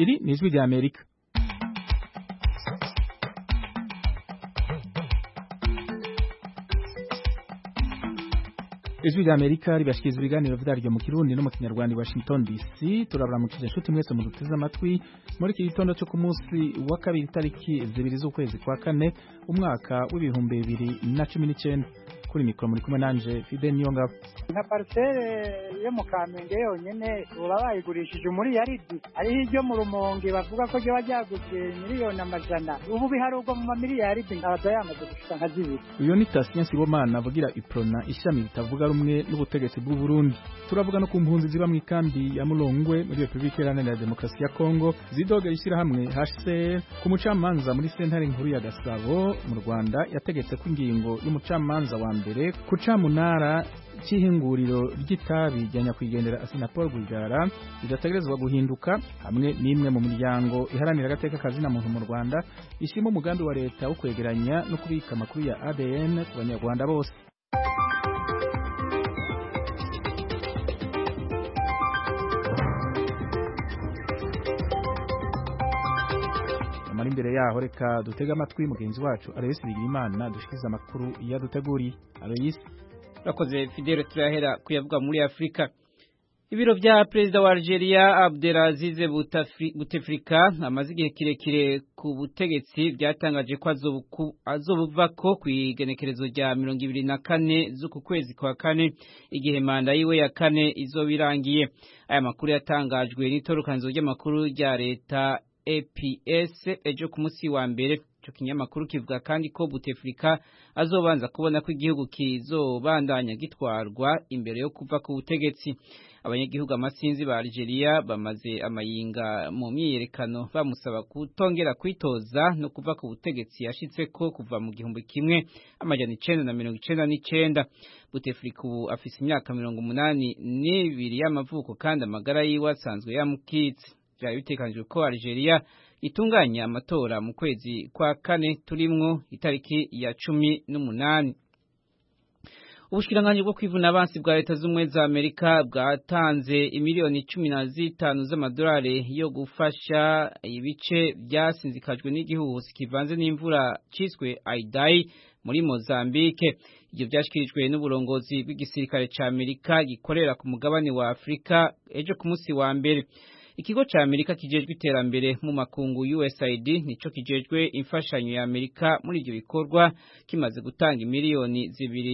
Iri ni ijwi rya Amerika. Ijwi rya Amerika ribashikiriza ibiganiro vyaryo mu Kirundi no mu Kinyarwanda Washington DC. Turabaramukije inshuti mwese mu duteze amatwi muri iki gitondo cyo ku munsi wa kabiri tariki 2 z'ukwezi kwa kane umwaka w'ibihumbi 2019. Kuri mikoro muri kumwe nanje Fide Niyonga. Nka parcelle yo mu Kamenge yonyene urabagurishije muri yaridi ari hiryo mu Rumonge bavuga ko je bajyaguze miliyoni amajana ubu biharugwa mu miliyari abazayamaze gushika nka zibiri. Uyo ni Tasien Sibomana avugira Iprona ishami bitavuga rumwe n'ubutegetsi bw'u Burundi. Turavuga no ku mpunzi ziba mu ikambi ya Mulongwe muri Republika Iharanira Demokarasi ya Kongo zidogera ishyirahamwe HCR ku mucamanza muri sentare nkuru ya Gasabo mu Rwanda yategetse ko ingingo y'umucamanza wa mbere ku camunara cy'ihinguriro ry'itabi rya nyakwigendera Assinapol Rwigara bidategerezwa guhinduka hamwe n'imwe mu miryango iharanira agateka kazina muntu mu Rwanda ishima umugambi wa leta wo kwegeranya no kubika amakuru ya ADN ku banyarwanda bose. Imbere yaho reka dutega amatwi mugenzi wacu Aloyes Bigirimana dushikiza amakuru yaduteguriye. Aloyes, rakoze Fidel, turahera kuyavuga muri Afrika. Ibiro vya Perezida wa Algeria Abdelaziz Bouteflika amaze igihe kirekire ku butegetsi byatangaje ko azobuvako kwigenekerezo rya 24 z'uku kwezi kwa kane igihe manda yiwe ya kane izobirangiye. Aya makuru yatangajwe n'itorokanzo ry'amakuru rya leta APS ejo ku munsi wa mbere. Cyo kinyamakuru kivuga kandi ko Bouteflika azobanza kubona ko igihugu kizobandanya gitwarwa imbere yo kuva ku butegetsi. Abanyagihugu amasinzi ba Algeria bamaze amayinga mu myiyerekano bamusaba kutongera kwitoza no kuva ku butegetsi yashitse ko kuva mu gihumbi kimwe amajana 1999. Bouteflika afise imyaka 82 y'amavuko kandi amagara yiwe asanzwe yamukitse. Byari bitekanijwe ko Algeria itunganya amatora mu kwezi kwa kane turimwo itariki ya 18. Ubushikiranganji bwo kwivuna abansi bwa leta z'umwe za Amerika bwatanze imiliyoni 15 z'amadolari yo gufasha ibice byasinzikajwe n'igihuhusi kivanze n'imvura ciswe Idai muri Mozambique. Ibyo byashikirijwe n'uburongozi bw'igisirikare ca Amerika gikorera ku mugabane wa Afrika ejo ku munsi wa mbere. Ikigo cha Amerika kijejwe iterambere mu makungu USAID nico kijejwe imfashanyo ya Amerika muri ibyo bikorwa kimaze gutanga imiliyoni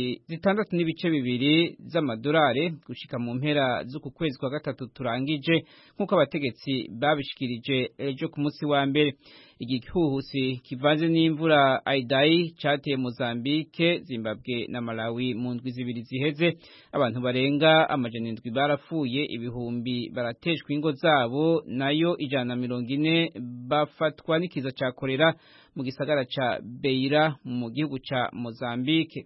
6.2 z'amadolari gushika mu mpera z'uku kwezi kwa gatatu turangije nkuko abategetsi babishikirije ejo ku munsi wa mbere. Igihuhusi kivanze n'imvura Idai cyateye Mozambique, Zimbabwe na Malawi mu ndwi zibiri ziheze. Abantu barenga amajana 7 barapfuye, ibihumbi barateshwa ingo zabo, nayo 140 bafatwa n'ikiza ca kolera mu gisagara ca Beira mu gihugu ca Mozambique.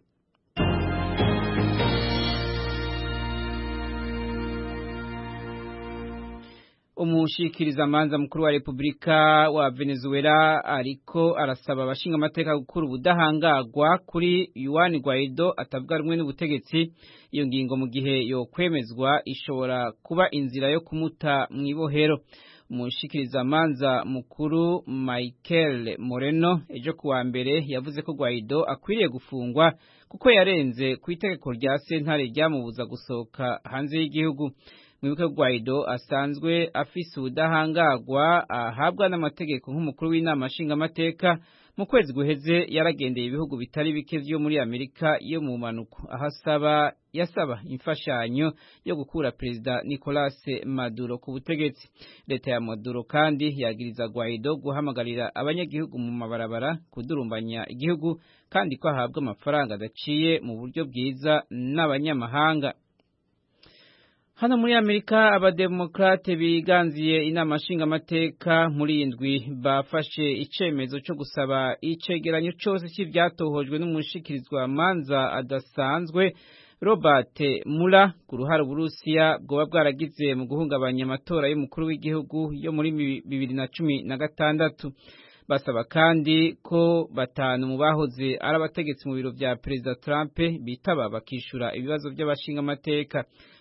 Umushikiriza manza mukuru wa Republika wa Venezuela ariko arasaba abashinga amateka gukura ubudahangagwa kuri Juan Guaido atavuga rumwe n'ubutegetsi. Iyo ngingo mu gihe yo kwemezwa ishobora kuba inzira yo kumuta mwibohero. Umushikiriza manza mukuru Michael Moreno ejo kuwa mbere yavuze ko Guaido akwiriye gufungwa kuko yarenze ku itegeko rya sentare ryamubuza gusohoka hanze y'igihugu. Mwibuke Guaido asanzwe afise ubudahangagwa ahabwa n'amategeko nk'umukuru w'inama nshinga amateka. Mu kwezi guheze yaragendeye ibihugu bitari bike vyo muri Amerika yo mu manuko yasaba imfashanyo yo gukura Perezida Nicolas Maduro ku butegetsi. Leta ya Maduro kandi yagiriza Guaido guhamagarira abanyagihugu mu mabarabara kudurumbanya igihugu kandi ko ahabwa amafaranga adaciye mu buryo bwiza n'abanyamahanga. Hano muri Amerika abademokrate biganziye inama nshinga amateka muri indwi bafashe icemezo cyo gusaba icegeranyo cyose cy'ivyatohojwe n'umushikirizwa manza adasanzwe Robert Mueller ku ruhara Uburusiya bwoba bwaragize mu guhungabanya amatora y'umukuru w'igihugu yo muri 2016. Basaba kandi ko batanu mu bahoze ari abategetsi mu biro vya Perezida Trump bitaba bakishura ibibazo by'abashinga amateka.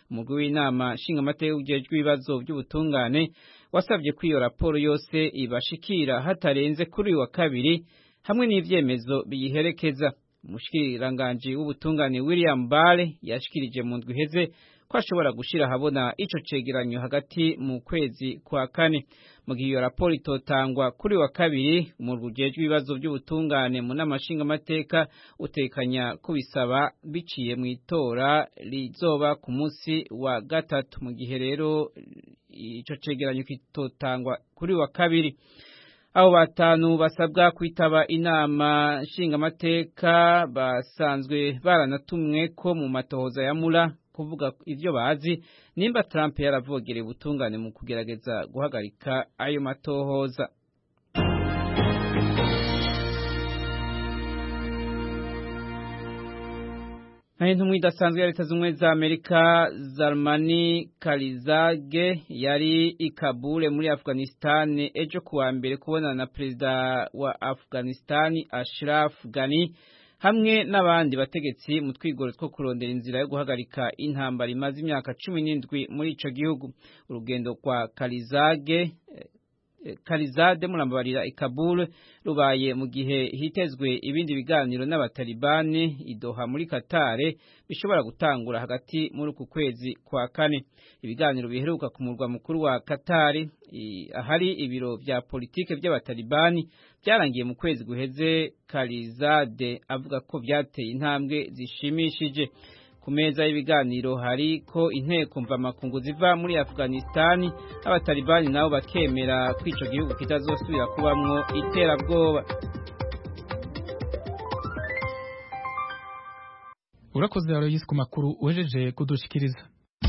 umugwi w'inama nshingamateka ujejwe ibibazo by'ubutungane wasabye ko iyo raporo yose ibashikira hatarenze kuri uyu wa kabiri hamwe n'ivyemezo biyiherekeza. Umushikiranganji w'ubutungane William Bale yashikirije mu ndwi iheze ko ashobora gushira habona ico cegeranyo hagati mu kwezi kwa kane. Mu gihe iyo raporo itotangwa kuri wa kabiri, umurwi ujejwe ibibazo by'ubutungane mu nama nshingamateka utekanya kubisaba biciye mu itora rizoba ku munsi wa gatatu. Mu gihe rero ico cegeranyo kitotangwa kuri wa kabiri, abo batanu basabwa kwitaba inama nshingamateka basanzwe baranatumwe ko mu matohoza ya Mueller kuvuga ivyo bazi nimba Trump yaravogereye ubutungane mu kugerageza guhagarika ayo matohoza. Intumwa idasanzwe ya Leta Zunze za Amerika Zalmay Khalilzad yari i Kabul muri Afghanistan ejo kuwa mbere kubonana na perezida wa Afghanistan Ashraf Ghani hamwe n'abandi bategetsi mu twigoro two kurondera inzira yo guhagarika intambara imaze imyaka 17 muri ico gihugu. Urugendo kwa Khalilzad murambabarira i Kabul rubaye mu gihe hitezwe ibindi biganiro n'abatalibani i Doha muri Qatar bishobora gutangura hagati muri uku kwezi kwa kane. Ibiganiro biheruka ku murwa mukuru wa Qatar ahari ibiro vya politike by'abatalibani byarangiye mu kwezi guheze. Khalilzad avuga ko byateye intambwe zishimishije. Ku meza y'ibiganiro hari ko inteko mvamakungu ziva muri Afghanistan, abatalibani nabo bakemera ko ico gihugu kitazosubira kubamwo iterabwoba. Urakoze Aloysi ku makuru wejeje kudushikiriza.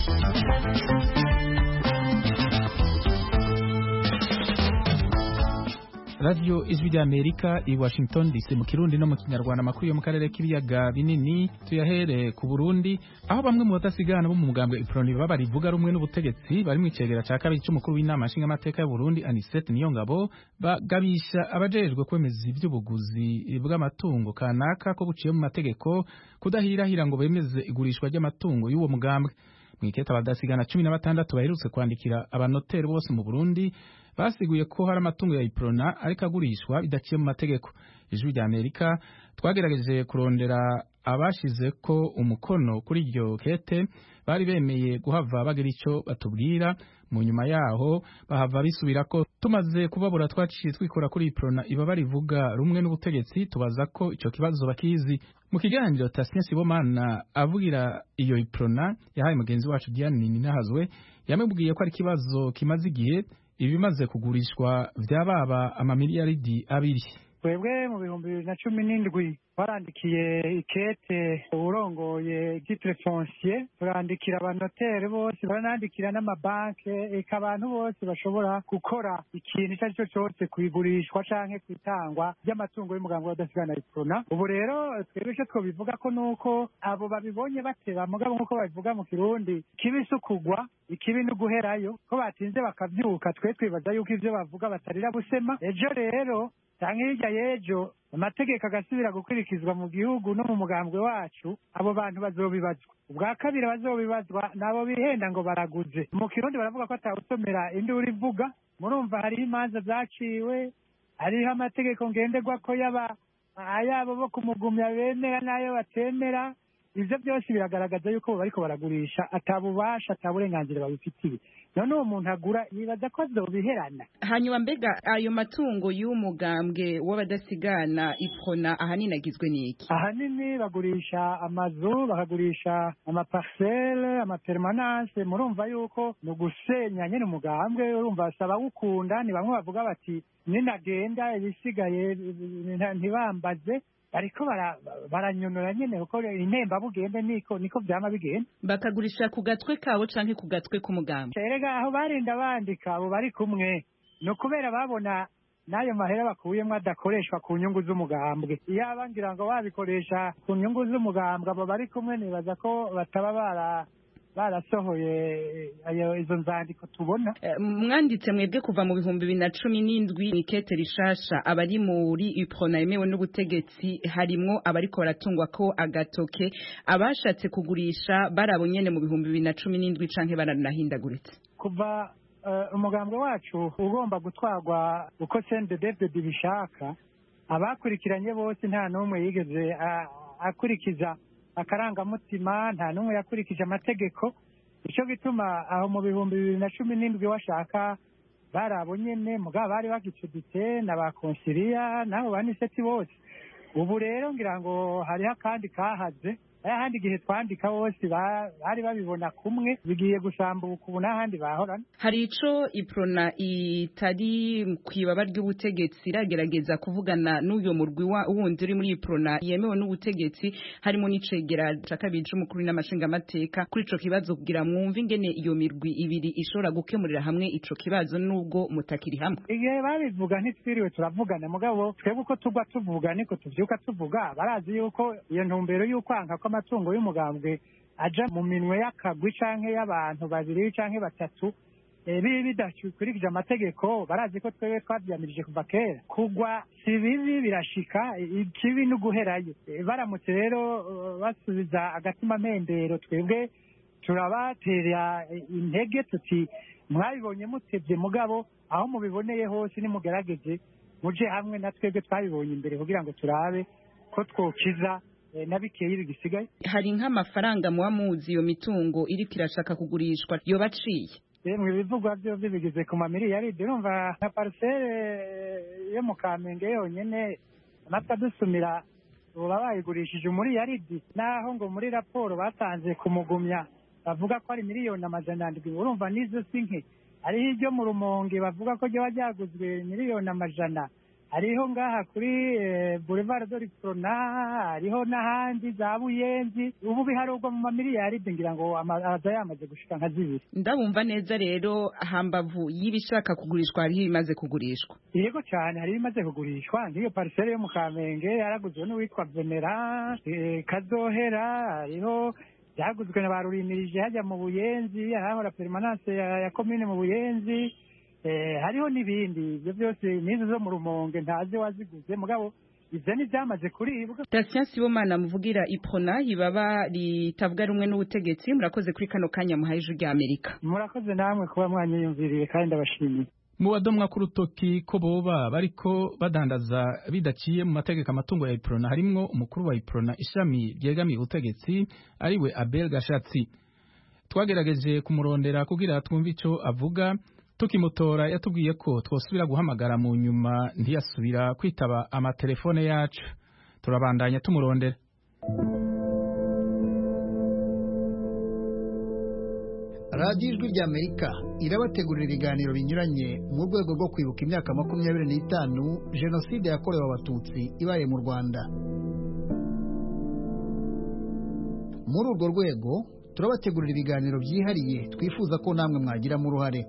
Radio Ijwi ry'Amerika i Washington DC mu Kirundi no mu Kinyarwanda, makuru yo mu karere k'ibiyaga binini tuyahere ku Burundi, aho bamwe mu badasigana bo mu mugambwe Iproni babarivuga rumwe n'ubutegetsi bari mu icegera ca kabiri c'umukuru w'inama nshingamateka y'u Burundi Anicette Niyongabo bagabisha abajejwe kwemeza ivy'ubuguzi bw'amatungo kanaka ko buciye mu mategeko kudahirahira ngo bemeze igurishwa ry'amatungo y'uwo mugambwe. Mwiketa abadasigana 16 baherutse kwandikira abanoteri bose mu Burundi basiguye ko hari amatungo ya Iprona ariko agurishwa bidaciye mu mategeko. Ijwi ry'Amerika twagerageje kurondera abashize ko umukono kuri iryo kete bari bemeye guhava bagira ico batubwira, mu nyuma yaho bahava bisubira ko tumaze kubabura twaciye twikora kuri Iprona iba barivuga rumwe n'ubutegetsi tubaza ko ico kibazo bakizi. Mu kiganiro Tasien Sibomana avugira iyo Iprona yahaye mugenzi wacu Diane Ninahazwe yamubwiye ko ari kibazo kimaze igihe ibimaze kugurishwa vyababa amamiliyaridi 2. Twebwe mu 2017 barandikiye ikete urongoye titre foncier, turandikira abanotere bose, baranandikira n'amabanke, eka abantu bose bashobora gukora ikintu cyo cyose kwigurishwa canke kwitangwa by'amatungo y'umugambo w'adasigana Iprona. Ubu rero twebwe cyo twobivuga ko nuko abo babibonye bateba mugabo nkuko babivuga mu Kirundi kibisukugwa ikibi no guherayo ko batinze bakavyuka. Twe twibaza yuko ivyo bavuga batarira busema. Ejo rero canke hirya yejo amategeko agasubira gukurikizwa mu gihugu no mu mugambwe wacu, abo bantu bazobibazwa. Ubwa kabiri bazobibazwa nabo bihenda ngo baraguze. Mu Kirundi baravuga ko atawusomera induru ivuga. Murumva hariho imanza zaciwe, hariho amategeko ngenderwa ko ayabo bo kumugumya bemera n'ayo batemera. Ivyo byose biragaragaza yuko bariko baragurisha atabubasha ataburenganzira babifitiye. None uwo muntu agura yibaza ko azobiherana. Hanyuma mbega ayo matungo y'umugambwe w'abadasigana Iprona ahanini agizwe n'iki? Ahanini bagurisha amazu, bakagurisha amaparcelle, amapermanence. Murumva yuko no gusenya nyene umugambwe, urumva basaba gukunda. Ni bamwe bavuga bati ninagenda ibisigaye ntibambaze, ariko baranyonora nyene uko intemba bugende niko vyama bigenda. Bakagurisha ku gatwe kawo canke ku gatwe k'umugambwe? Erega aho barinda bandika abo bari kumwe no kubera babona nayo mahera bakuyemwe adakoreshwa ku nyungu z'umugambwe. Iyo abangira ngo babikoresha ku nyungu z'umugambwe abo bari kumwe nibaza ko bataba barasohoye izo nzandiko tubona. Mwanditse mwebwe kuva mu 2017 ikete rishasha abari muri UPRONA yemewe n'ubutegetsi harimwo abariko baratungwa ko agatoke abashatse kugurisha barabo nyene mu 2017 canke baranahindaguritse kuva umugambwe wacu ugomba gutwarwa uko CNDD-FDD bishaka. Abakurikiranye bose nta n'umwe yigeze akurikiza akarangamutima, nta n'umwe yakurikije amategeko. Icyo gituma aho mu 2017 washaka barabo nyene mugabo bari bagicuditse n'abakonsiliya nabo baniseti bose. Ubu rero ngira ngo hariho kandi kahaze ahandi gihe twandika bose bari babibona kumwe bigiye gusambuka ubu n'ahandi bahorana. Hari ico UPRONA itari kwibaba ry'ubutegetsi iragerageza kuvugana n'uyo murwi wundi uri muri UPRONA yemewe n'ubutegetsi harimo n'icegera cakabije umukuru n'amashinga amateka kuri ico kibazo kugira mwumve ingene iyo mirwi ibiri ishobora gukemurira hamwe ico kibazo nubwo mutakiri hamwe. Igihe babivuga ntitwiriwe turavugana mugabo twebwe uko tugwa tuvuga niko tuvyuka tuvuga. Barazi yuko iyo ntumbero y'ukwanka amatungo y'umugambwe aja mu minwe y'akagwi canke y'abantu babiri canke batatu bidakurikije amategeko. Barazi ko twebwe twavyamirije kuva kera. Kugwa si bibi birashika, ikibi n'uguherayo. Baramutse rero basubiza agatima mpembero twebwe turabatera intege tuti mwabibonye mutevye mugabo aho mubiboneye hose nimugerageze muje hamwe na twebwe twabibonye imbere kugira ngo turabe ko twokiza nabikeye bigisigaye. Hari nk'amafaranga muba muzi iyo mitungo iri kirashaka kugurishwa yo baciye mwe bivugwa byo bigeze ku mamiliyaridi. Urumva nka parcelle yo mu Kamenge yonyene natwe dusumira uba bayigurishije umuriyaridi naho ngo muri raporo batanze kumugumya bavuga ko ari miliyoni 700. Urumva nizo sinke. Hariho iryo mu Rumonge bavuga ko ryo ryaguzwe miliyoni 100. Hariho ngaha kuri Boulevard de l'Uprona, hariho n'ahandi za Buyenzi. Ubu biharugwa mu mamiliyaridi ngira ngo aza yamaze gushika nka 2. Ndabumva neza rero hambavu y'ibishaka kugurishwa hariho ibimaze kugurishwa. Yego cyane hari ibimaze kugurishwa. Ndiyo parcelle yo mu Kamenge yaraguzwe n'uwitwa Venera Kazohera. Hariho yaguzwe na barurimirije hajya mu Buyenzi, ahahora permanence ya commune mu Buyenzi. Hariho n'ibindi ibyo byose nizo zo mu Rumonge ntazi waziguze mugabo ivyo ni byamaze kuribwa. Tatien Sibomana muvugira UPRONA ibaba ritavuga rumwe n'ubutegetsi murakoze kuri kano kanya muhaye ijwi rya Amerika. Murakoze namwe kuba mwanyiyumviriye kandi ndabashimiye. Mu badomwa ku rutoki ko boba bariko badandaza bidaciye mu mategeko amatungo ya UPRONA harimwo umukuru wa UPRONA ishami ryegamiye ubutegetsi ariwe Abel Gashatsi. Twagerageje kumurondera kugira twumve ico avuga. Tukimutora yatubwiye ko twosubira guhamagara mu nyuma ntiyasubira kwitaba amatelefone yacu. Turabandanya tumurondera. Radio Ijwi rya Amerika irabategurira ibiganiro binyuranye mu rwego rwo kwibuka imyaka 25 Jenoside yakorewe Abatutsi ibaye mu Rwanda. Muri urwo rwego turabategurira ibiganiro byihariye twifuza ko namwe mwagiramo uruhare.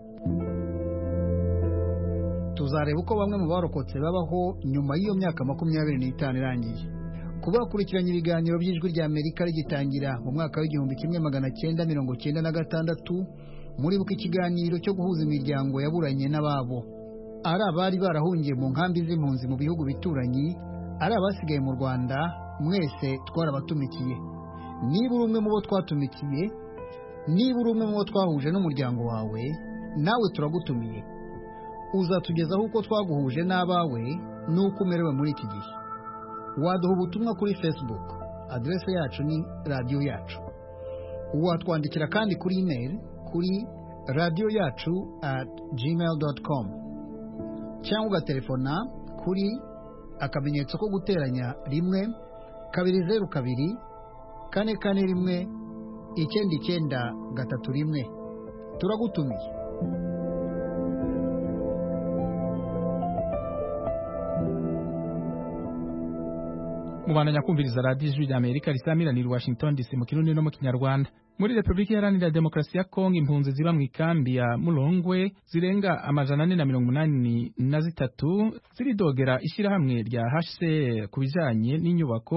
Tuzareba uko bamwe mu barokotse babaho nyuma y'iyo myaka 25 irangiye. Kubakurikiranya ibiganiro by'Ijwi rya Amerika rigitangira mu mwaka w'1996 muri buka ikiganiro cyo guhuza imiryango yaburanye n'ababo. Ari abari barahungiye mu nkambi z'impunzi mu bihugu bituranyi, ari abasigaye mu Rwanda, mwese twarabatumikiye. Niba uri umwe mu bo twatumikiye, niba uri umwe mu bo twahuje n'umuryango wawe, nawe turagutumiye. Uzatugezaho uko twaguhuje n'abawe n'uko umerewe muri iki gihe. Waduha ubutumwa kuri Facebook, adresse yacu ni radio yacu. Watwandikira kandi kuri email kuri radioyacu@gmail.com cyangwa ugaterefona kuri akamenyetso ko guteranya 1 202 441 9931. Turagutumiye. Mubandanya kumviriza Radio Ijwi rya Amerika risamira ni Washington DC mu Kirundi no mu Kinyarwanda. Muri Republika Iharanira Demokarasi ya Kongo impunzi ziba mu ikambi ya Mulongwe zirenga 483 ziridogera ishirahamwe rya HCR kubijanye n'inyubako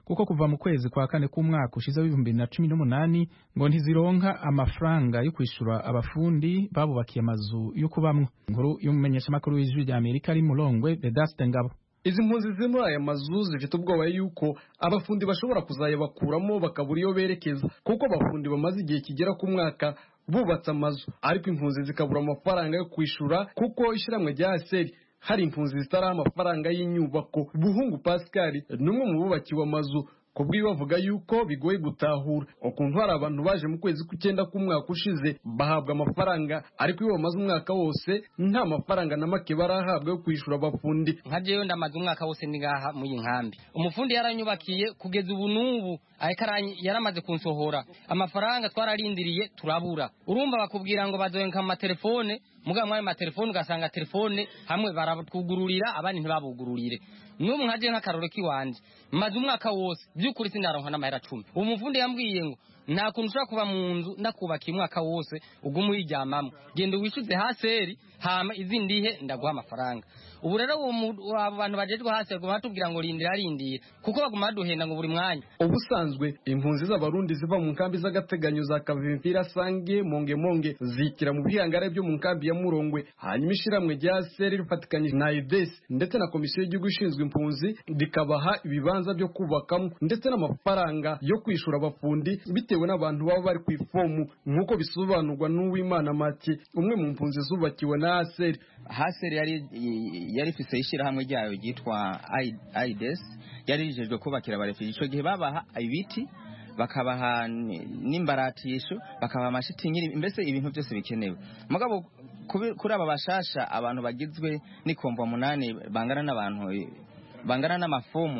kuko kuva mu kwezi kwa kane k'umwaka ushize w'2018 ngo ntizironka amafaranga yo kwishura abafundi babubakiye amazu yo kubamwo. Inkuru y'umumenyeshamakuru w'ijwi rya Amerika ari Mulongwe, Vedaste Ngabo. Izi mpunzi ziri muri aya mazu zifite ubwoba yuko abafundi bashobora kuzayabakuramo bakabura iyo berekeza, kuko abafundi bamaze igihe kigera ku mwaka bubatse amazu, ariko impunzi zikabura amafaranga yo kwishura kuko ishiramwe rya ASER hari impunzi zitari amafaranga y'inyubako. Buhungu Pascal numwe mu bubakiwe amazu kubwiwe bavuga yuko bigoye gutahura ukuntu hari abantu baje mu kwezi k'Icyenda k'umwaka ushize bahabwa amafaranga, ariko iyo bamaze umwaka wose nta mafaranga na make barahabwa yo kwishura abafundi. Nka jewe ndamaze umwaka wose ndi ngaha mu inkambi, umufundi yaranyubakiye kugeza ubu n'ubu yaramaze kunsohora amafaranga twararindiriye turabura. Urumva bakubwira ngo bazoyenka mu matelefone, mugabo mwaye matelefone ugasanga telefone hamwe baratugururira abandi ntibabugururire. N'ubu nkaje nk'akarore kiwanje maze umwaka wose by'ukuri sindaronka n'amahera 10. Umufundi yambwiye ngo nta kuntu ushaka kuba mu nzu ndakubaka umwaka wose ugumu yiryamamo, genda wishuze haseri hama izindihe ndaguha amafaranga. Ubu rero abantu bajejwe haseri ngo batubwira ngo rindira kuko baguma duhenda ngo buri mwanya. Ubusanzwe impunzi z'abarundi ziva mu nkambi z'agateganyo za Kavimvira, Sange, Monge zikira mu bihangare byo mu nkambi ya Murongwe, hanyuma ishiramwe rya ASER rifatikanye na IDES ndetse na komisiyo y'igihugu ishinzwe impunzi rikabaha ibibanza byo kubakamo ndetse n'amafaranga yo kwishura abafundi bitewe n'abantu baba bari ku ifomu, nk'uko bisobanurwa n'Uwimana Mathieu, umwe mu mpunzi zubakiwe na ASER. ASER yari ifise ishirahamwe ryayo ryitwa IDES, yari rijejwe kubakira abarefugee. Ico gihe babaha ibiti, bakabaha n'imbaratisho, bakabaha amashitingi, mbese ibintu byose bikenewe. Mugabo kuri aba bashasha abantu bagizwe n'ikombo 8 bangana n'abantu bangana n'amafomu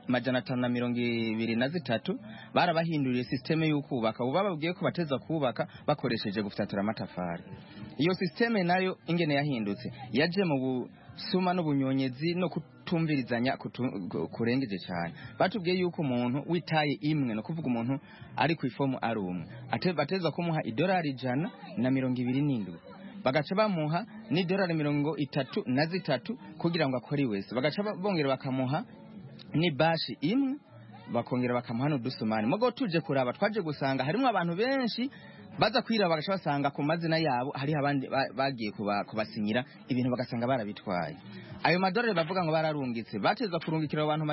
523 barabahinduriye systeme y'ukubaka. Ubu bababwiye ko bateza kubaka bakoresheje gufatatura amatafari. Iyo systeme nayo ingene yahindutse yaje mu busuma n'ubunyonyezi no kutumvirizanya kurengeje cyane. Batubwiye yuko umuntu witaye imwe no kuvuga umuntu ari ku ifomu ari umwe bateza kumuha $127 bagaca bamuha $33 kugira ngo akore wese, bagaca bongera bakamuha ni bashi imwe bakongera bakamuha n'udusumani. Mugo tuje kuraba twaje gusanga harimo abantu benshi baza kwira bagaca basanga ku mazina yabo hari abandi bagiye kubasinyira ibintu bagasanga barabitwaye. Ayo madorari bavuga ngo bararungitse bateza kurungikira abantu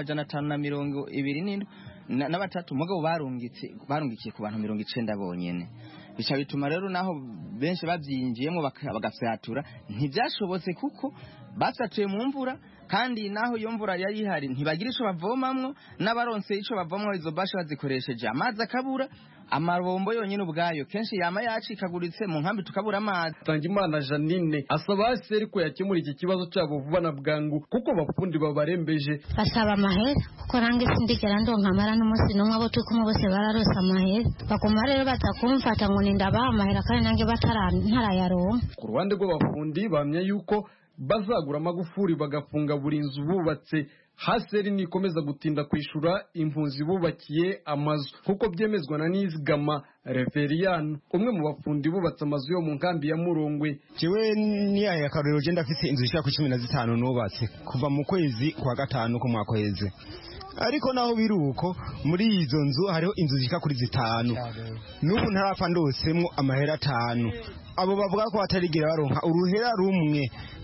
527 na batatu, mugabo barungikiye ku bantu 90 bonyene. Bica bituma rero naho benshi bavyinjiyemo bagafyatura ntibyashobotse kuko basatuye mu mvura, kandi naho iyo mvura yari ihari ntibagira ico bavomamwo, n'abaronse ico bavomamwo izo bashi bazikoresheje amazi akabura, amabombo yonyine ubwayo kenshi yama yacikaguritse mu nkambi tukabura amazi. Tangimana Janine asaba ASER ko yakemura iki kibazo cyabo vuba na bwangu kuko bafundi babarembeje. Basaba amahera kuko nange sindigera ndonka amara n'umunsi n'umwe abo tukumwe bose bararose amahera, bakoma rero batakumfata ngo nindabaha amahera kandi nange ntarayaronka. Ku ruhande rw'abafundi bamya yuko bazagura amagufuri bagafunga buri nzu bubatse. ASER nikomeza gutinda kwishura impunzi bubakiye amazu kuko byemezwa na Nizigama Reverian, umwe mu bafundi bubatse amazu yo mu nkambi ya Murongwe. Jewe niyaye akarero je ndafite inzu ishaka ku 15 nubatse kuva mu kwezi kwa gatanu ko mwakweze, ariko naho biruko muri izo nzu hariho inzu zishika kuri 5 n'ubu ntarapfa ndosemwo amahera 5. Abo bavuga ko batarigira baronka uruhera rumwe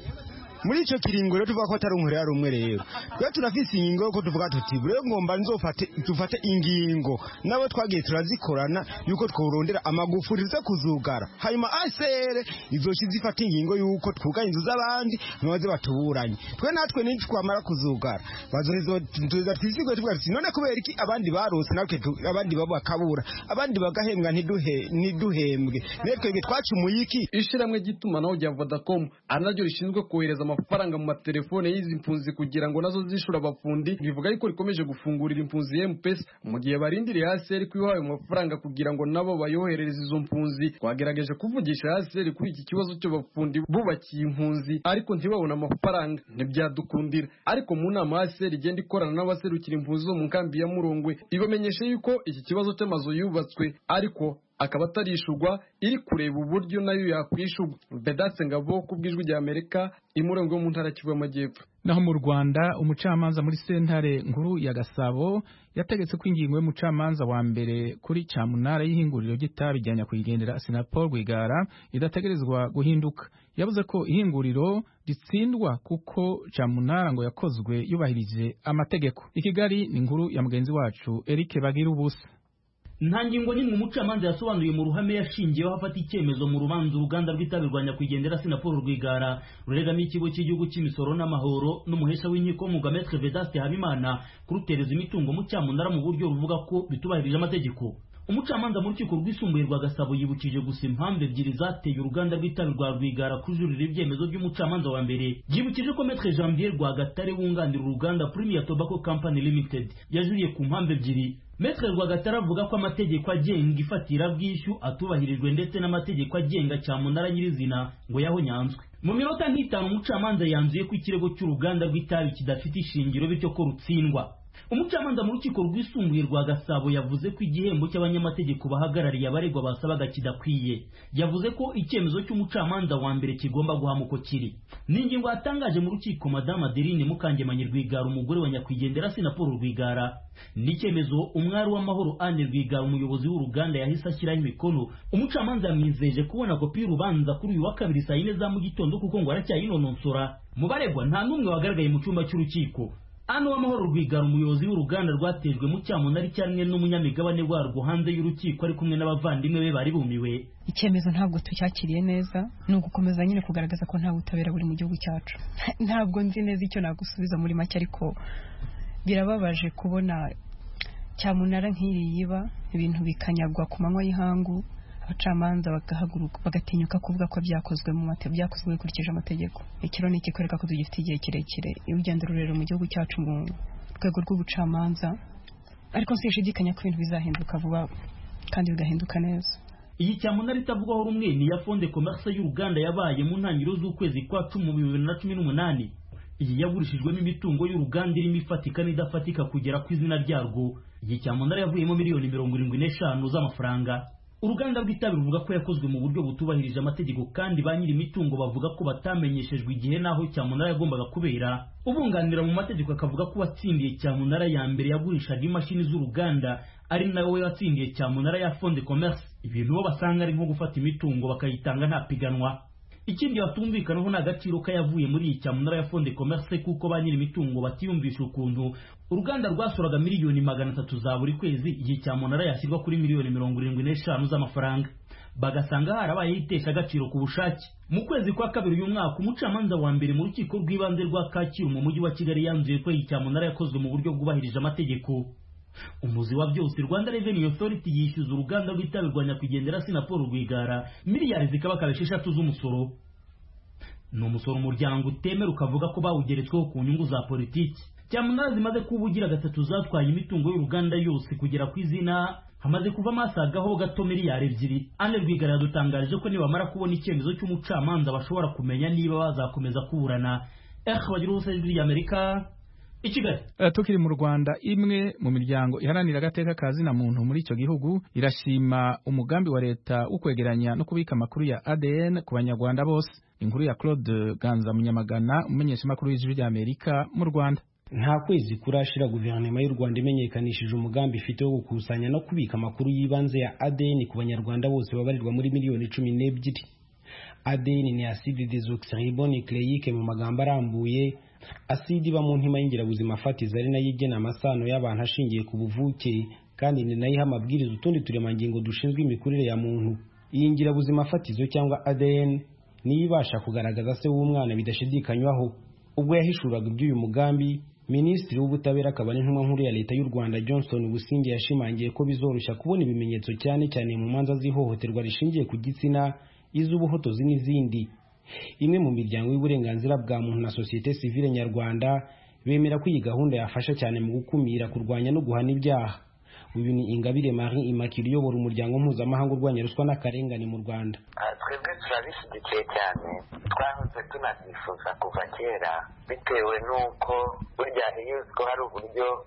muri ico kiringo rero tuvuga ko atari umuhera rumwe. Rero twe turafise ingingo ko tuvuga tuti bure ngomba dufate ingingo nabo twagiye turazikorana yuko tworondera amagufuri zo kuzugara, hanyuma ASER izoshi zifata ingingo yuko twuganye inzu z'abandi ntibaze batuburanye. Twe natwe n'iki twamara kuzugara bazoheza twisigwe tuvuga tuti none kubera iki abandi barose natwe abandi babo bakabura, abandi bagahembwa ntiduhembwe, netwe twacumuye iki? Ishiramwe gitumanaho rya Vodacom anaryo rishinzwe kohereza amafaranga mu matelefone y'izi mpunzi kugira ngo nazo zishura abafundi bivuga yuko rikomeje gufungurira impunzi M-Pesa mu gihe barindiriye ASER kwihaye amafaranga kugira ngo nabo bayoherereze izo mpunzi. Twagerageje kuvugisha ASER kuri iki kibazo cyo bafundi bubakiye impunzi ariko ntibabona amafaranga, ntibyadukundira. Ariko mu nama ASER igenda ikorana n'abaserukira impunzi zo mu nkambi ya Murongwe ibamenyesha yuko iki kibazo cy'amazu yubatswe ariko akaba atarishurwa iri kureba uburyo nayo yakwishurwa. Vedaste Ngabo ku bw'ijwi rya Amerika imurengo mu ntara Kivu y'Amajyepfo. Naho mu Rwanda umucamanza muri sentare nkuru ya Gasabo yategetse ko ingingo y'umucamanza wa mbere kuri Cyamunara y'ihinguriro ry'itabi rya Nyakwigendera Sinapol Rwigara idategerezwa guhinduka. Yavuze ko ihinguriro ritsindwa kuko Cyamunara ngo yakozwe yubahirije amategeko. Ikigali ni inkuru ya mugenzi wacu Eric Bagirubusa. Nta ngingo n'imwe umucamanza yasobanuye mu ruhame yashingiyeho afata icyemezo mu rubanza uruganda rw'itabi rwa Nyakwigendera Sinapol Rwigara ruregamo ikigo cy'igihugu cy'imisoro n'amahoro n'umuhesha w'inkiko Mugametre Vedaste Habimana kurutereza imitungo mu Cyamunara mu buryo ruvuga ko bitubahirije amategeko. Umucamanza mu rukiko rwisumbuye rwa Gasabo yibukije gusa impamvu ebyiri zateye uruganda rw'itabi rwa Rwigara kujurira ibyemezo by'umucamanza wa mbere. Yibukije ko Maître Janvier Rwagatare wunganira uruganda Premier Tobacco Company Limited yajuriye ku mpamvu ebyiri. Maître Rwagatare avuga ko amategeko agenga ifatira bwishyu atubahirijwe ndetse n'amategeko agenga Cyamunara nyirizina ngo yahonyanzwe. Mu minota nk'itanu umucamanza yanzuye ko ikirego cy'uruganda rw'itabi kidafite ishingiro bityo ko rutsindwa. Umucamanza mu rukiko rwisumbuye rwa Gasabo yavuze ko igihembo cy'abanyamategeko bahagarariye abaregwa basabaga kidakwiye. Yavuze ko icyemezo cy'umucamanza wa mbere kigomba guhamuko kiri. N'ingingo yatangaje mu rukiko Madame Adeline Mukangemanyi Rwigara umugore wa Nyakwigendera Sinapol Rwigara. N'icyemezo umwari w'amahoro Anne Rwigara umuyobozi w'uruganda yahise ashyiraho imikono. Umucamanza yamwizeje kubona kopi y'urubanza kuri uyu wa kabiri saa 4 za mu gitondo kuko ngo aracyayinononsora. Mu baregwa nta n'umwe wagaragaye mu cyumba cy'urukiko. Anne w'amahoro Rwigara umuyobozi w'uruganda rwatejwe mu Cyamunara cyane n'umunyamigabane warwo hanze y'urukiko ari kumwe n'abavandimwe be bari bumiwe. Icyemezo ntabwo tucyakiriye neza, ni ugukomeza nyine kugaragaza ko nta butabera buri mu gihugu cyacu. Ntabwo nzi neza icyo nagusubiza muri make, ariko birababaje kubona Cyamunara nk'iri yiba ibintu bikanyagwa ku manywa y'ihangu, abacamanza bagahaguruka bagatinyuka kuvuga ko byakozwe mu byakozwe bikurikije amategeko. Ikiro ni ikikwereka ko tugifite igihe kirekire urugendo rurerure mu gihugu cyacu mu rwego rw'ubucamanza, ariko sinshidikanya ko ibintu bizahinduka vuba kandi bigahinduka neza. Iyi Cyamunara itavugwaho rumwe ni ya Fonde Commerce y'uruganda yabaye mu ntangiriro z'ukwezi kwa 10 mu 2018. Iyi yagurishijwemo imitungo y'uruganda irimo ifatika n'idafatika kugera ku izina ryarwo. Iyi Cyamunara yavuyemo miliyoni 75 z'amafaranga. Uruganda rw'itabi ruvuga ko yakozwe mu buryo butubahirije amategeko kandi ba nyiri imitungo bavuga ko batamenyeshejwe igihe naho Cyamunara yagombaga kubera. Ubunganira mu mategeko akavuga ko watsindiye Cyamunara ya mbere yagurishaga imashini z'uruganda ari nawe watsindiye Cyamunara ya Fonde Commerce. Ibintu bo basanga ari nko gufata imitungo bakayitanga nta piganwa. Ikindi batumvikanaho ni agaciro kayavuye muri iyi Cyamunara ya Fonde Commerce kuko ba nyiri imitungo batiyumvisha ukuntu uruganda rwasoraga miliyoni 300 za buri kwezi, iyi Cyamunara yashyirwa kuri miliyoni 75 z'amafaranga. Bagasanga harabaye itesha agaciro ku bushake. Mu kwezi kwa kabiri uyu mwaka umucamanza wa mbere mu rukiko rw'ibanze rwa Kacyiru mu mujyi wa Kigali yanzuye ko iyi Cyamunara yakozwe mu buryo bwubahirije amategeko. Umuzi wa byose Rwanda Revenue Authority yishyuza uruganda rw'itabi rwa Nyakwigendera Sinapol Rwigara miliyari zikaba 6 z'umusoro. Ni umusoro umuryango utemera ukavuga ko bawugeretsweho ku nyungu za politiki. Cyamunara zimaze kubugira gatatu zatwaye imitungo y'uruganda yose kugera ku izina hamaze kuva masagaho gato miliyari 2. Anne Rwigara yadutangarije ko nibamara kubona icyemezo cy'umucamanza bashobora kumenya niba bazakomeza kuburana. Bagira ubusajwi y'Amerika Ikigali. Tukiri mu Rwanda, imwe mu miryango iharanira agateka ka zina muntu muri icyo gihugu irashima umugambi wa leta wo kwegeranya no kubika amakuru ya ADN ku banyarwanda bose. Inkuru ya Claude Ganza Munyamagana umenyesha makuru y'ijwi ry'Amerika mu Rwanda. Nta kwezi kurashira guverinoma y'u Rwanda imenyekanishije umugambi ifite wo gukusanya no kubika amakuru yibanze ya ADN ku banyarwanda bose babarirwa muri miliyoni 12. ADN ni acide desoxyribonucleique mu magambo arambuye, asidi iba mu ntima y'ingirabuzima fatizo ari nayo igena amasano y'abantu ashingiye ku buvuke kandi ni nayo amabwiriza utundi turemangingo dushinzwe imikurire ya muntu. Iyi ngirabuzima fatizo cyangwa ADN niyo ibasha kugaragaza se w'umwana bidashidikanywaho. Ubwo yahishuraga iby'uyu mugambi, Minisitiri w'Ubutabera akaba n'intumwa nkuru ya Leta y'u Rwanda Johnson Busingye yashimangiye ko bizoroshya kubona ibimenyetso cyane cyane mu manza z'ihohoterwa rishingiye ku gitsina, iz'ubuhotozi n'izindi. Imwe mu miryango y'uburenganzira bwa muntu na societe civile nyarwanda bemera ko iyi gahunda yafasha cyane mu gukumira, kurwanya no guhana ibyaha. Uyu ni Ingabire Marie Immaculée uyobora umuryango mpuzamahanga urwanya ruswa n'akarengane mu Rwanda. Twebwe turabishyigikiye cyane, twahoze tunabyifuza kuva kera bitewe n'uko burya iyo uziko hari uburyo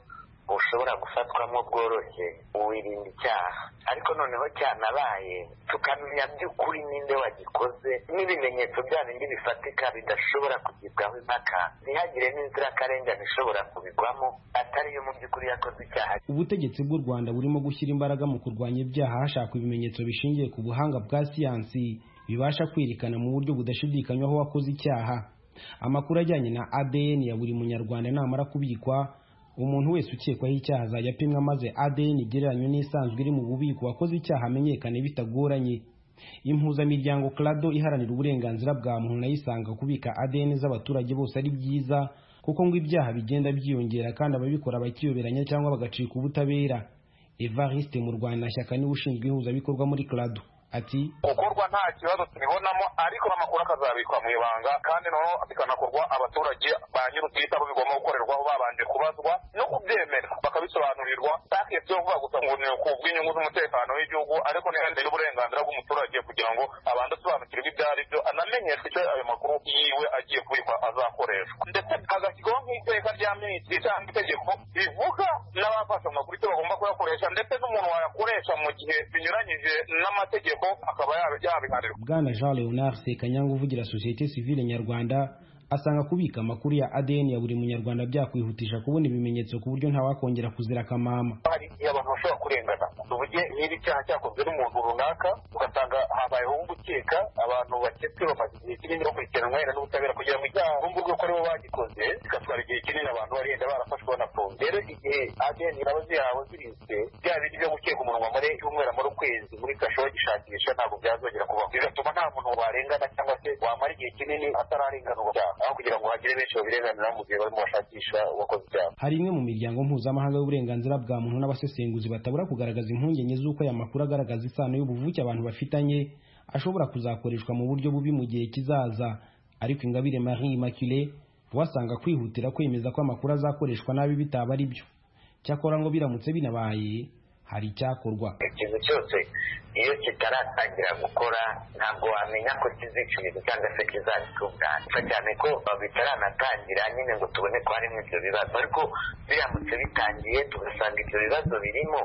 ushobora gufatwamo bworoshye wirinda icyaha, ariko noneho cyanabaye tukamenya by'ukuri ninde wagikoze n'ibimenyetso bya bindi bifatika bidashobora kugibwaho impaka, ntihagire n'inzirakarengane ishobora kubigwamo atariyo mu by'ukuri yakoze icyaha. Ubutegetsi bw'u Rwanda burimo gushyira imbaraga mu kurwanya ibyaha hashakwa ibimenyetso bishingiye ku buhanga bwa siyansi bibasha kwerekana mu buryo budashidikanywaho wakoze icyaha. Amakuru ajyanye na ADN ya buri munyarwanda namara kubikwa, umuntu wese ukekwaho icyaha azajya apimwa maze ADN igereranywe n'isanzwe iri mu bubiko wakoze icyaha amenyekane bitagoranye. Impuzamiryango CLADO iharanira uburenganzira bwa muntu nayo isanga kubika ADN z'abaturage bose ari byiza kuko ngo ibyaha bigenda byiyongera kandi ababikora bakiyoberanya cyangwa bagacika ubutabera. Evariste mu Rwanda Shyaka niwe ushinzwe ihuzabikorwa muri CLADO ati gukorwa nta kibazo tubibonamo, ariko amakuru akazabikwa mu ibanga kandi noneho bikanakorwa abaturage ba nyir'ubwite abo bigomba gukorerwaho babanje kubazwa no kubyemera bakabisobanurirwa, ntakwiye byo kuvuga gusa ngo ni kubw'inyungu z'umutekano w'igihugu, ariko n'ihande y'uburenganzira bw'umuturage kugira ngo abanze asobanukirwe ibyo ari byo, anamenyeshwe icyo ayo makuru yiwe agiye kubikwa azakoreshwa, ndetse hagashyirwaho nk'iteka rya minisitiri cyangwa itegeko rivuga n'abafashe amakuru icyo bagomba kuyakoresha, ndetse n'umuntu wayakoresha mu gihe binyuranyije n'amategeko akaba yabiharirwa. Bwana Jean Leonard Sekanyanga uvugira Societe Civile Nyarwanda asanga kubika amakuru ya ADN ya buri munyarwanda byakwihutisha kubona ibimenyetso ku buryo ntawakongera kuzira akamama. Hari igihe abantu bashobora kurengana, tuvuge niba icyaha cyakozwe n'umuntu runaka ugasanga habayeho gukeka, abantu baketswe bamaze igihe kinini bakurikiranwa n'ubutabera kugira ngo icyaha bumvurwe ko aribo bagikoze, bigatwara igihe kinini abantu barenda barafashwe banafunze. Rero igihe ADN zaba zihawe zirinzwe, bya bindi byo gukeka umuntu wamare cyumweru amara ukwezi muri kasho bagishakisha ntabwo byazongera kubaho, bigatuma nta muntu warengana cyangwa se wamara igihe kinini atararenganurwa aho kugira ngo hagire benshi babirenganira mu gihe barimo bashakisha uwakoze icyaha. Hari imwe mu miryango mpuzamahanga y'uburenganzira bwa muntu n'abasesenguzi batabura kugaragaza impungenge z'uko aya makuru agaragaza isano y'ubuvuke abantu bafitanye ashobora kuzakoreshwa mu buryo bubi mu gihe kizaza, ariko Ingabire Marie Immaculée wasanga kwihutira kwemeza ko amakuru azakoreshwa nabi bitaba ari byo. Cyakora ngo biramutse binabaye hari icyakorwa. Ikintu cyose iyo kitaratangira gukora ntabwo wamenya ko kizica ibintu cyangwa se kizabitunganya, cyane ko bitaranatangira nyine ngo tubone ko harimo ibyo bibazo, ariko biramutse bitangiye tugasanga ibyo bibazo birimo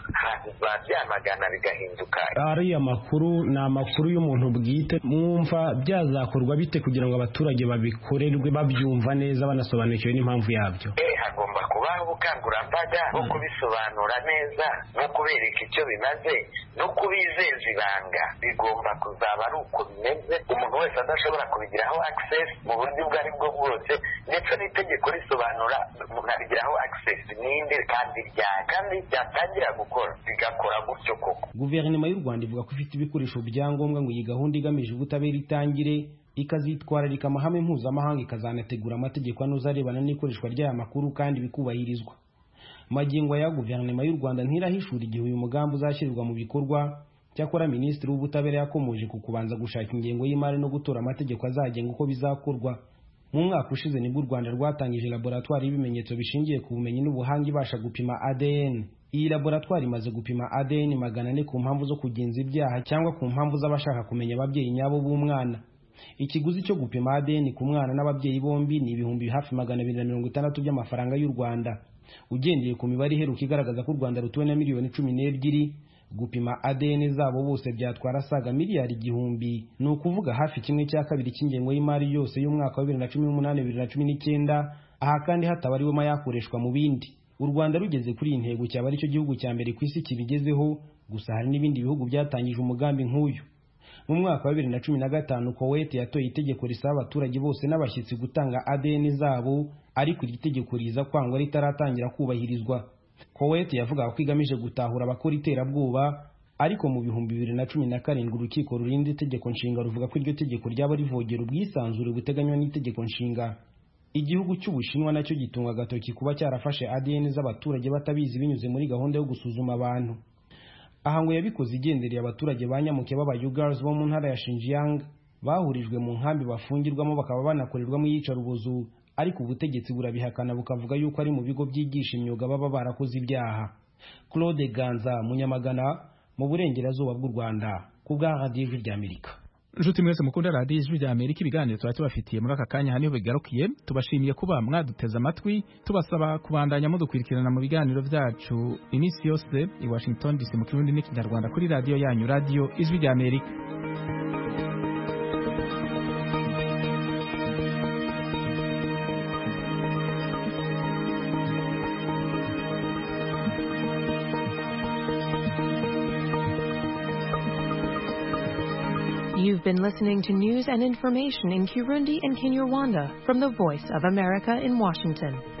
babyamagana bigahinduka. Ariya makuru ni amakuru y'umuntu bwite, mwumva byazakorwa bite kugira ngo abaturage babikorerwe babyumva neza banasobanukiwe n'impamvu yabyo? Hagomba kubaho ubukangurambaga bwo kubisobanura neza no kubereka icyo bimaze no kubizeza ibanga. Bigomba kuzaba ari uko bimeze, umuntu wese adashobora kubigiraho access mu buryo ubwo ari bwo bwose, ndetse n'itegeko risobanura umuntu abigiraho access ninde kandi byatangira gukora bigakora gutyo koko. Guverinoma y'u Rwanda ivuga ko ifite ibikoresho byangombwa ngo iyi gahunda igamije ubutabera itangire, ikazitwararika amahame mpuzamahanga, ikazanategura amategeko anoza arebana n'ikoreshwa ry'aya makuru kandi bikubahirizwa. Magingo ya guverinoma y'u Rwanda ntirahishura igihe uyu mugambi uzashyirwa mu bikorwa. Cyakora Minisitiri w'Ubutabera yakomoje ku kubanza gushaka ingengo y'imari no gutora amategeko azagenga uko bizakorwa. Mu mwaka ushize nibwo u Rwanda rwatangije laboratoire y'ibimenyetso bishingiye ku bumenyi n'ubuhanga ibasha gupima ADN. Iyi laboratoire imaze gupima ADN 400 ku mpamvu zo kugenza ibyaha cyangwa ku mpamvu z'abashaka kumenya ababyeyi nyabo b'umwana. Ikiguzi cyo gupima ADN ku mwana n'ababyeyi bombi ni ibihumbi hafi 260 by'amafaranga y'u Rwanda. Ugendeye ku mibare iheruka igaragaza ko u Rwanda rutuwe na miliyoni 12, gupima ADN zabo bose byatwara saga miliyari 100, ni ukuvuga hafi 1/2 cy'ingengo y'imari yose y'umwaka wa 2018-2019, aha kandi hatabariwemo yakoreshwa mu bindi. U Rwanda rugeze kuri iyi ntego cyaba ari cyo gihugu cya mbere ku isi kibigezeho, gusa hari n'ibindi bihugu byatangije umugambi nk'uyu. Mu mwaka wa 2015 Kuwait yatoye itegeko risaba abaturage bose n'abashyitsi gutanga ADN zabo, ariko iri tegeko riza kwangwa ritaratangira kubahirizwa. Kuwait yavuga ko igamije gutahura abakora iterabwoba, ariko mu 2017 urukiko rurinda itegeko nshinga ruvuga ko iryo tegeko ryaba rivogera ubwisanzure buteganywa n'itegeko nshinga. Igihugu cy'Ubushinwa nacyo gitunga agatoki kuba cyarafashe ADN z'abaturage batabizi binyuze muri gahunda yo gusuzuma abantu. Aha ngo yabikoze igendereye abaturage banyamuke b'Abayugars bo mu ntara ya Xinjiang bahurijwe mu nkambi bafungirwamo bakaba banakorerwamo iyicarubozo, ariko ubutegetsi burabihakana bukavuga yuko ari mu bigo byigisha imyuga baba barakoze ibyaha. Claude Ganza, Munyamagana, mu burengerazuba bw'u Rwanda, ku bwa Radio y'Amerika. Nshuti mwese mukunda radiyo ijwi rya Amerika, ibiganiro tuba tubafitiye muri aka kanya haniho bigarukiye. Tubashimiye kuba mwaduteze amatwi, tubasaba kubandanya mudukurikirana mu biganiro byacu iminsi yose i Washington DC mu Kirundi n'Ikinyarwanda kuri radiyo yanyu, radiyo ijwi rya Amerika. You've been listening to news and information in Kirundi and Kinyarwanda from the Voice of America in Washington.